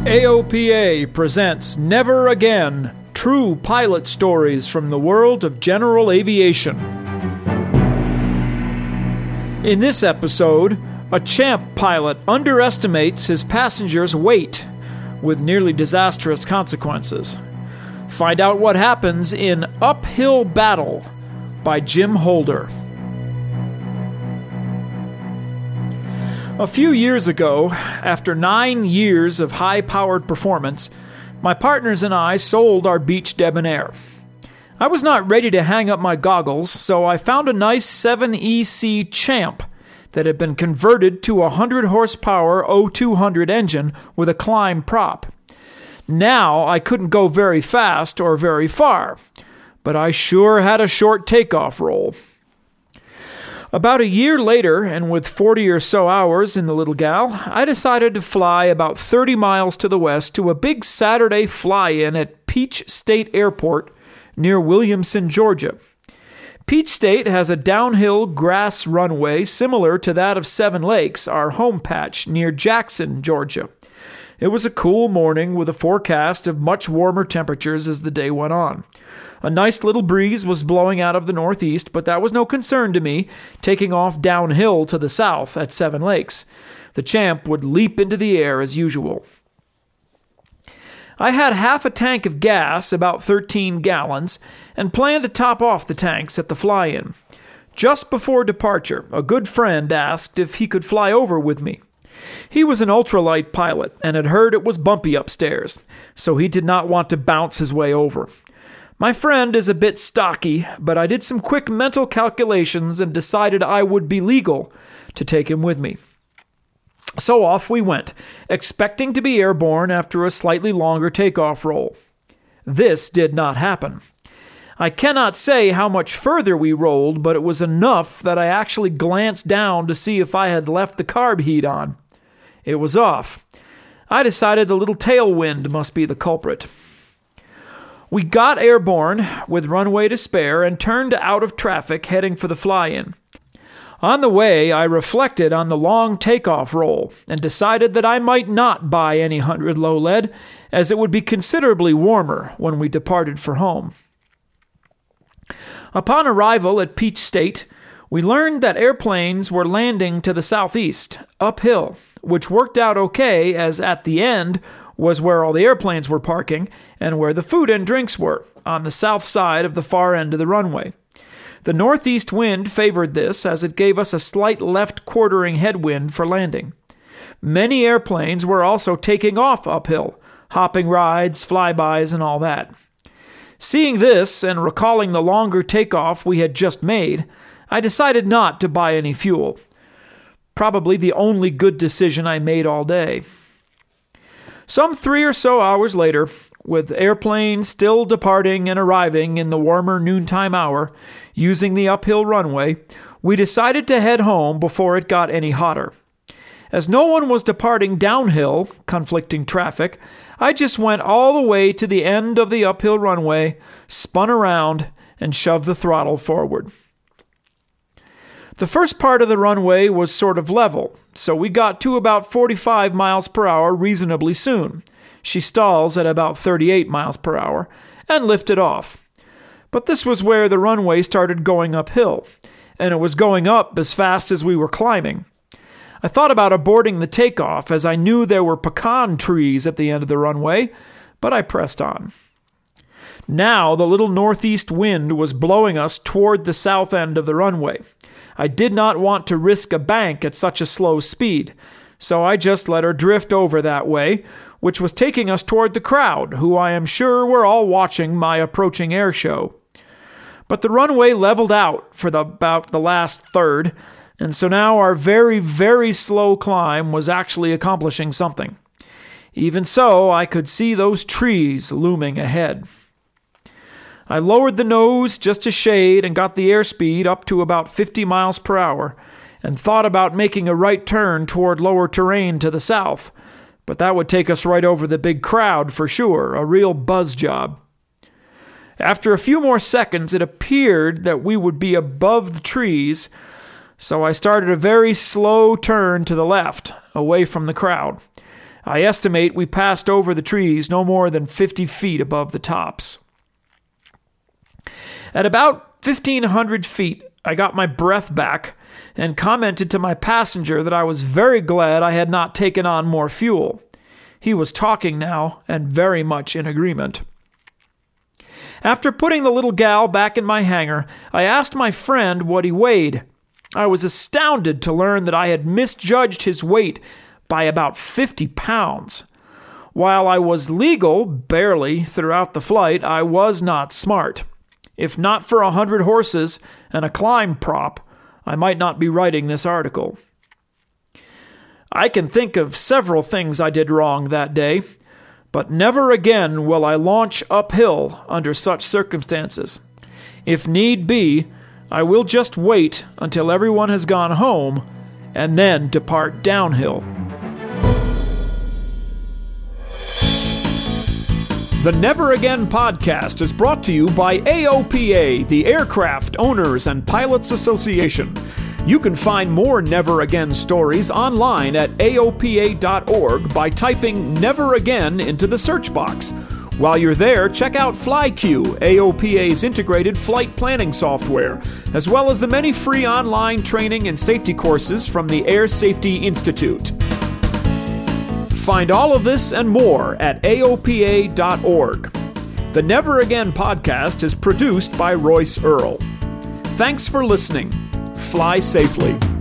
AOPA presents Never Again, true pilot stories from the world of general aviation. In this episode, a Champ pilot underestimates his passengers' weight, with nearly disastrous consequences. Find out what happens in Uphill Battle by Jim Holder. A few years ago, after 9 years of high-powered performance, my partners and I sold our Beech Debonair. I was not ready to hang up my goggles, so I found a nice 7EC Champ that had been converted to a 100-horsepower 0200 engine with a climb prop. Now, I couldn't go very fast or very far, but I sure had a short takeoff roll. About a year later, and with 40 or so hours in the little gal, I decided to fly about 30 miles to the west to a big Saturday fly-in at Peach State Airport near Williamson, Georgia. Peach State has a downhill grass runway similar to that of Seven Lakes, our home patch, near Jackson, Georgia. It was a cool morning with a forecast of much warmer temperatures as the day went on. A nice little breeze was blowing out of the northeast, but that was no concern to me, taking off downhill to the south at Seven Lakes. The Champ would leap into the air as usual. I had half a tank of gas, about 13 gallons, and planned to top off the tanks at the fly-in. Just before departure, a good friend asked if he could fly over with me. He was an ultralight pilot and had heard it was bumpy upstairs, so he did not want to bounce his way over. My friend is a bit stocky, but I did some quick mental calculations and decided I would be legal to take him with me. So off we went, expecting to be airborne after a slightly longer takeoff roll. This did not happen. I cannot say how much further we rolled, but it was enough that I actually glanced down to see if I had left the carb heat on. It was off. I decided the little tailwind must be the culprit. We got airborne with runway to spare and turned out of traffic heading for the fly-in. On the way, I reflected on the long takeoff roll and decided that I might not buy any 100 low lead, as it would be considerably warmer when we departed for home. Upon arrival at Peach State, we learned that airplanes were landing to the southeast, uphill, which worked out okay, as at the end was where all the airplanes were parking and where the food and drinks were, on the south side of the far end of the runway. The northeast wind favored this, as it gave us a slight left quartering headwind for landing. Many airplanes were also taking off uphill, hopping rides, flybys, and all that. Seeing this and recalling the longer takeoff we had just made, I decided not to buy any fuel. Probably the only good decision I made all day. Some 3 or so hours later, with airplanes still departing and arriving in the warmer noontime hour, using the uphill runway, we decided to head home before it got any hotter. As no one was departing downhill, conflicting traffic, I just went all the way to the end of the uphill runway, spun around, and shoved the throttle forward. The first part of the runway was sort of level, so we got to about 45 miles per hour reasonably soon. She stalls at about 38 miles per hour, and lifted off. But this was where the runway started going uphill, and it was going up as fast as we were climbing. I thought about aborting the takeoff, as I knew there were pecan trees at the end of the runway, but I pressed on. Now the little northeast wind was blowing us toward the south end of the runway. I did not want to risk a bank at such a slow speed, so I just let her drift over that way, which was taking us toward the crowd, who I am sure were all watching my approaching air show. But the runway leveled out for about the last third, and so now our very, very slow climb was actually accomplishing something. Even so, I could see those trees looming ahead. I lowered the nose just a shade and got the airspeed up to about 50 miles per hour, and thought about making a right turn toward lower terrain to the south, but that would take us right over the big crowd for sure, a real buzz job. After a few more seconds, it appeared that we would be above the trees, so I started a very slow turn to the left, away from the crowd. I estimate we passed over the trees no more than 50 feet above the tops. At about 1,500 feet, I got my breath back and commented to my passenger that I was very glad I had not taken on more fuel. He was talking now and very much in agreement. After putting the little gal back in my hangar, I asked my friend what he weighed. I was astounded to learn that I had misjudged his weight by about 50 pounds. While I was legal, barely, throughout the flight, I was not smart. If not for 100 horses and a climb prop, I might not be writing this article. I can think of several things I did wrong that day, but never again will I launch uphill under such circumstances. If need be, I will just wait until everyone has gone home and then depart downhill. The Never Again podcast is brought to you by AOPA, the Aircraft Owners and Pilots Association. You can find more Never Again stories online at aopa.org by typing Never Again into the search box. While you're there, check out FlyQ, AOPA's integrated flight planning software, as well as the many free online training and safety courses from the Air Safety Institute. Find all of this and more at aopa.org. The Never Again podcast is produced by Royce Earl. Thanks for listening. Fly safely.